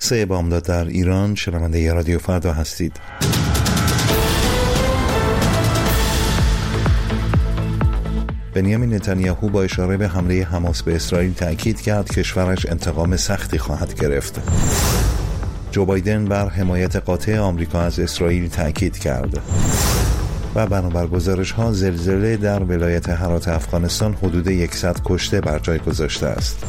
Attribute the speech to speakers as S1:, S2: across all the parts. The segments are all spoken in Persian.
S1: 3 بامداد در ایران. شنونده رادیو فردا هستید. بنیامین نتانیاهو با اشاره به حمله حماس به اسرائیل تأکید کرد کشورش انتقام سختی خواهد گرفت. جو بایدن بر حمایت قاطع آمریکا از اسرائیل تأکید کرد. و بنابر گزارش‌ها زلزله در ولایت هرات افغانستان حدود 100 کشته بر جای گذاشته است.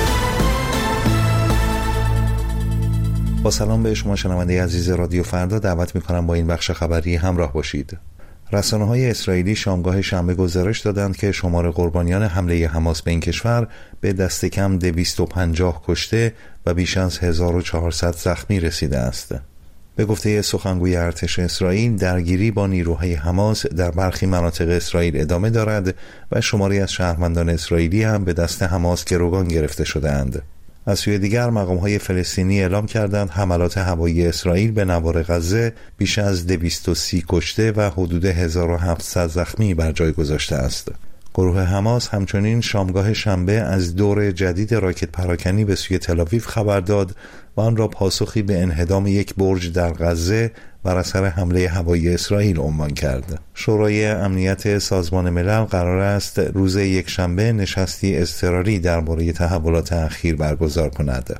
S1: با سلام به شما شنونده عزیز رادیو فردا، دعوت می‌کنم با این بخش خبری همراه باشید. رسانه‌های اسرائیلی شامگاه شنبه گزارش دادند که شمار قربانیان حمله حماس به این کشور به دست کم 250 کشته و بیش از 1400 زخمی رسیده است. به گفته سخنگوی ارتش اسرائیل، درگیری با نیروهای حماس در برخی مناطق اسرائیل ادامه دارد و شماری از شهروندان اسرائیلی هم به دست حماس گروگان گرفته شده‌اند. از سوی دیگر مقام‌های فلسطینی اعلام کردند حملات هوایی اسرائیل به نوار غزه بیش از 230 کشته و حدود 1700 زخمی بر جای گذاشته است. گروه حماس همچنین شامگاه شنبه از دور جدید راکت پراکنی به سوی تل‌آویو خبر داد و آن را پاسخی به انهدام یک برج در غزه بر اثر حمله هوایی اسرائیل عنوان کرد. شورای امنیت سازمان ملل قرار است روز یکشنبه نشستی اضطراری درباره تحولات اخیر برگزار کند.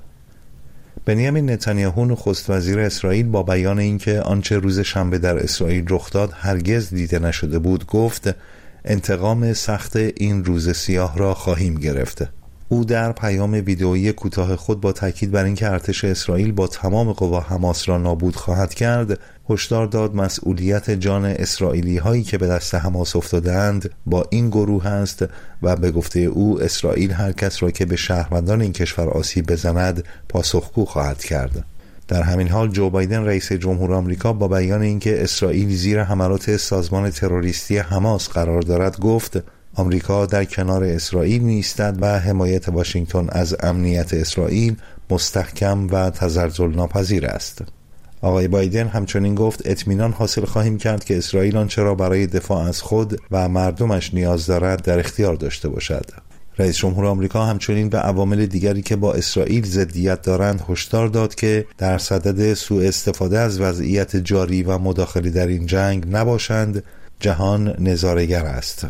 S1: بنیامین نتانیاهو نخست وزیر اسرائیل با بیان اینکه آنچه روز شنبه در اسرائیل رخ داد هرگز دیده نشده بود گفت انتقام سخت این روز سیاه را خواهیم گرفت. او در پیام ویدئویی کوتاه خود با تاکید بر اینکه ارتش اسرائیل با تمام قوا حماس را نابود خواهد کرد، هشدار داد مسئولیت جان اسرائیلی هایی که به دست حماس افتاده‌اند با این گروه است و به گفته او اسرائیل هر کس را که به شهروندان این کشور آسیب بزند پاسخگو خواهد کرد. در همین حال جو بایدن رئیس جمهور آمریکا با بیان اینکه اسرائیل زیر حملات سازمان تروریستی حماس قرار دارد گفت آمریکا در کنار اسرائیل می‌ایستد و حمایت واشنگتن از امنیت اسرائیل مستحکم و تزلزل ناپذیر است. آقای بایدن همچنین گفت اطمینان حاصل خواهیم کرد که اسرائیل آنچه را برای دفاع از خود و مردمش نیاز دارد در اختیار داشته باشد. رئیس جمهور آمریکا همچنین به عوامل دیگری که با اسرائیل ضدیت دارند هشدار داد که در صدد سوء استفاده از وضعیت جاری و مداخله در این جنگ نباشند. جهان نظاره‌گر است.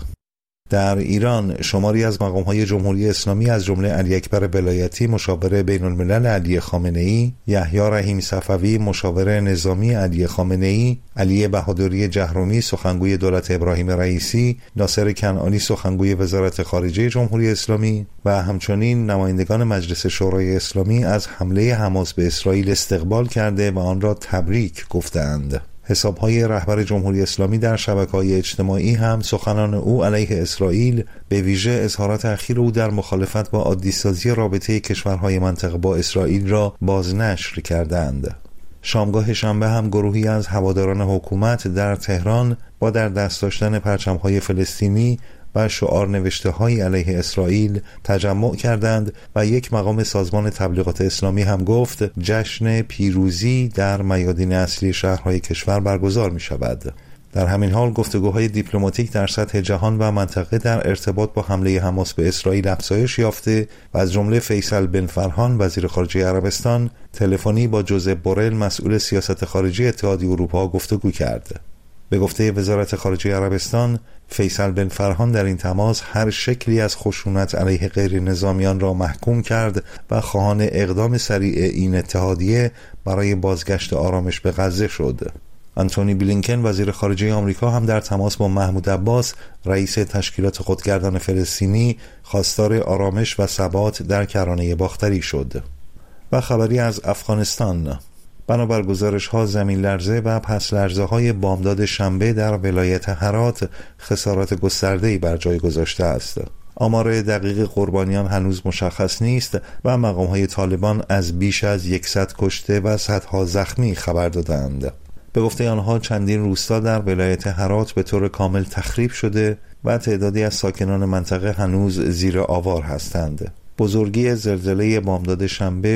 S1: در ایران شماری از مقام‌های جمهوری اسلامی از جمله علی اکبر ولایتی مشاور بین الملل علی خامنه‌ای، یحیی رحیم صفوی مشاور نظامی علی خامنه‌ای، علی بهادری جهرومی سخنگوی دولت ابراهیم رئیسی، ناصر کنعانی سخنگوی وزارت خارجه جمهوری اسلامی و همچنین نمایندگان مجلس شورای اسلامی از حمله حماس به اسرائیل استقبال کرده و آن را تبریک گفتند. حساب‌های رهبر جمهوری اسلامی در شبکه‌های اجتماعی هم سخنان او علیه اسرائیل به ویژه اظهارات اخیر او در مخالفت با عادی‌سازی رابطه کشورهای منطقه با اسرائیل را بازنشر کردند. شامگاه شنبه هم گروهی از هواداران حکومت در تهران با در دست داشتن پرچم‌های فلسطینی و شعار نوشته‌های علیه اسرائیل تجمع کردند و یک مقام سازمان تبلیغات اسلامی هم گفت جشن پیروزی در میادین اصلی شهرهای کشور برگزار می‌شود. در همین حال گفتگوهای دیپلماتیک در سطح جهان و منطقه در ارتباط با حمله حماس به اسرائیل افزایش یافته و از جمله فیصل بن فرهان وزیر خارجه عربستان تلفنی با جوزپ بورل مسئول سیاست خارجی اتحادیه اروپا گفتگو کرد. به گفته وزارت خارجه عربستان، فیصل بن فرهان در این تماس هر شکلی از خشونت علیه غیر نظامیان را محکوم کرد و خواهان اقدام سریع این اتحادیه برای بازگشت آرامش به غزه شد. آنتونی بلینکن وزیر خارجه آمریکا هم در تماس با محمود عباس رئیس تشکیلات خودگردان فلسطینی خواستار آرامش و ثبات در کرانه باختری شد. و خبری از افغانستان. بنابر گزارش‌ها زمین لرزه و پس لرزه های بامداد شنبه در ولایت هرات خسارات گسترده‌ای بر جای گذاشته است. آمار دقیق قربانیان هنوز مشخص نیست و مقام‌های طالبان از بیش از 100 کشته و صدها زخمی خبر دادند. به گفته آنها چندین روستا در ولایت هرات به طور کامل تخریب شده و تعدادی از ساکنان منطقه هنوز زیر آوار هستند. بزرگی زلزله بامداد شنبه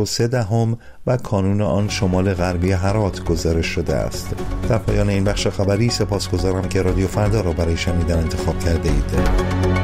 S1: 6.3 و کانون آن شمال غربی هرات گزارش شده است. در پایان این بخش خبری سپاسگزارم که رادیو فردا را برای شنیدن انتخاب کرده اید.